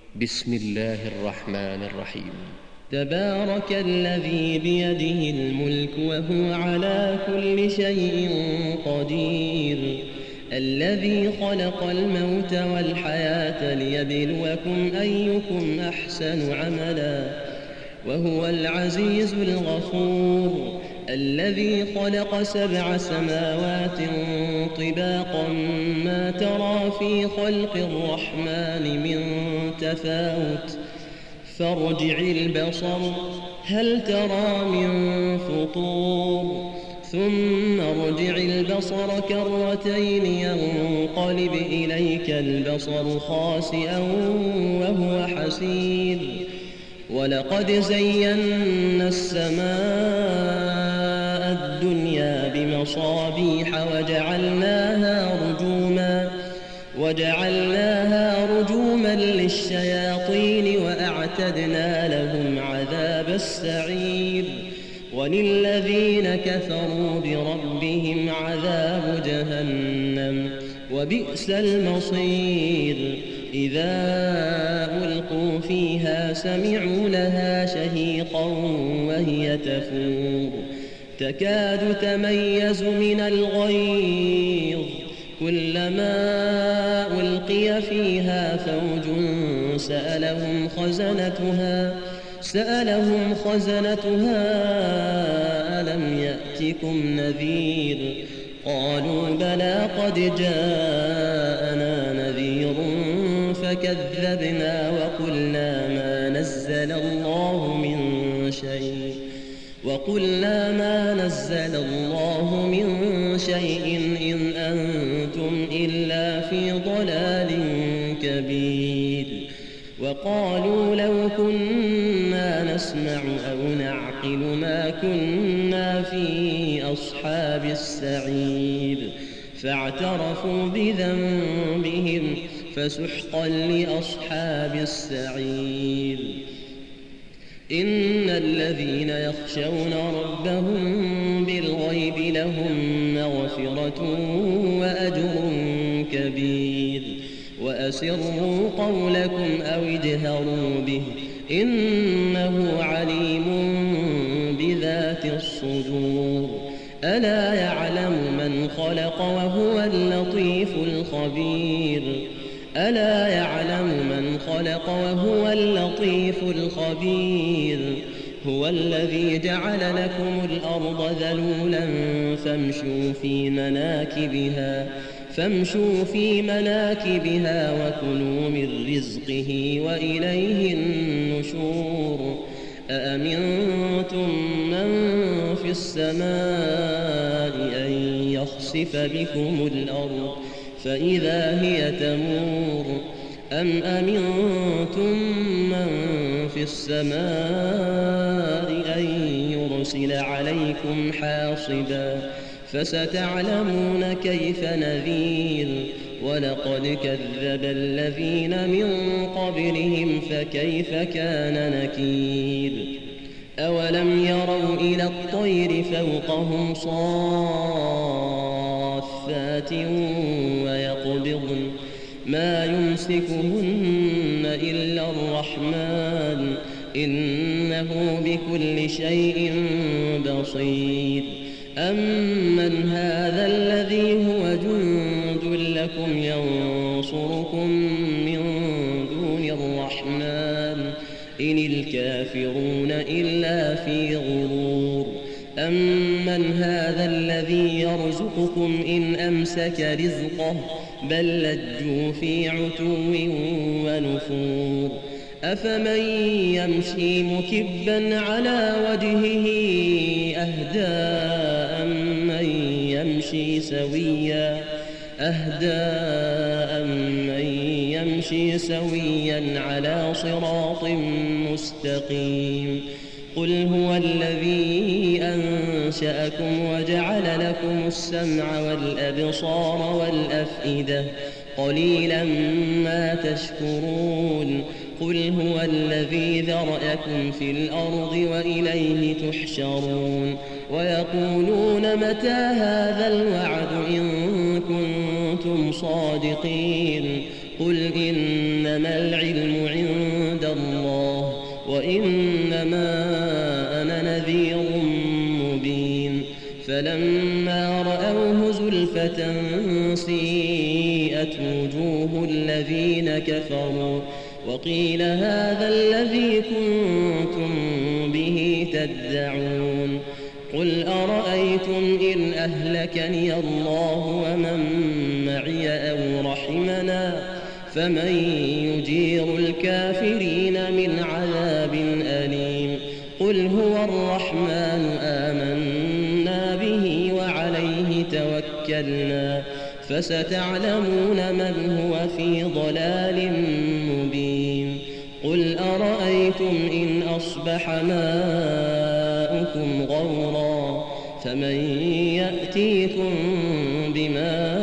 بسم الله الرحمن الرحيم. تبارك الذي بيده الملك وهو على كل شيء قدير، الذي خلق الموت والحياة ليبلوكم أيكم أحسن عملا، وهو العزيز الغفور، الذي خلق 7 سماوات طباقا ما ترى في خلق الرحمن من تفاوت، فارجع البصر هل ترى من فطور، ثم ارجع البصر كرتين ينقلب إليك البصر خاسئا وهو حسير، ولقد زينا السماء الدنيا بمصابيح وجعلناها رجوما للشياطين وأعتدنا لهم عذاب السعير، وللذين كفروا بربهم عذاب جهنم وبئس المصير. إذا ألقوا فيها سمعوا لها شهيقا وهي تفور تكاد تميز من الغيظ، كلما ألقي فيها فوج سألهم خزنتها ألم يأتكم نذير، قالوا بلى قد جاءنا نذير فكذبنا وقلنا ما نزل الله من شيء إن أنتم إلا في ضلال كبير. وقالوا لو كنا نسمع أو نعقل ما كنا في أصحاب السعير، فاعترفوا بذنبهم فسحقا لأصحاب السعير. إن الذين يخشون ربهم بالغيب لهم مغفرة وأجر كبير. وأسروا قولكم أو اجهروا به إنه عليم بذات الصدور. ألا يعلم من خلق وهو اللطيف الخبير. هو الذي جعل لكم الأرض ذلولا فامشوا في مناكبها وكلوا من رزقه وإليه النشور. أأمنتم من في السماء أن يخسف بكم الأرض فإذا هي تمور، أم أمنتم من في السماء أن يرسل عليكم حاصبا، فستعلمون كيف نذير. ولقد كذب الذين من قبلهم فكيف كان نكير. أولم يروا إلى الطير فوقهم صافات ويقبضن ما يمسكهن إلا الرحمن إنه بكل شيء بصير. أمن هذا الذي هو جند لكم ينصركم من دون الرحمن إن الكافرون إلا في غرور. أمن هذا الذي يرزقكم إن أمسك رزقه بل لجوا في عتو ونفور. أفمن يمشي مكبا على وجهه أهدى أمن يمشي سويا على صراط مستقيم. قل هو الذي أنشأكم وجعل لكم السمع والأبصار والأفئدة قليلا ما تشكرون. قل هو الذي ذرأكم في الأرض وإليه تحشرون. ويقولون متى هذا الوعد إن كنتم صادقين. قل إنما العلم عند الله وإنما أنا نذير مبين فلما رأوه زلفة سيئت وجوه الذين كفروا وقيل هذا الذي كنتم به تدعون قل أرأيتم إن أهلكني الله ومن معي أو رحمنا فمن يجير الكافرين من عذاب أليم قل هو الرحمن آمنا به وعليه توكلنا فستعلمون من هو في ضلال مبين قل أرأيتم إن أصبح ماؤكم غورا فمن يأتيكم بماء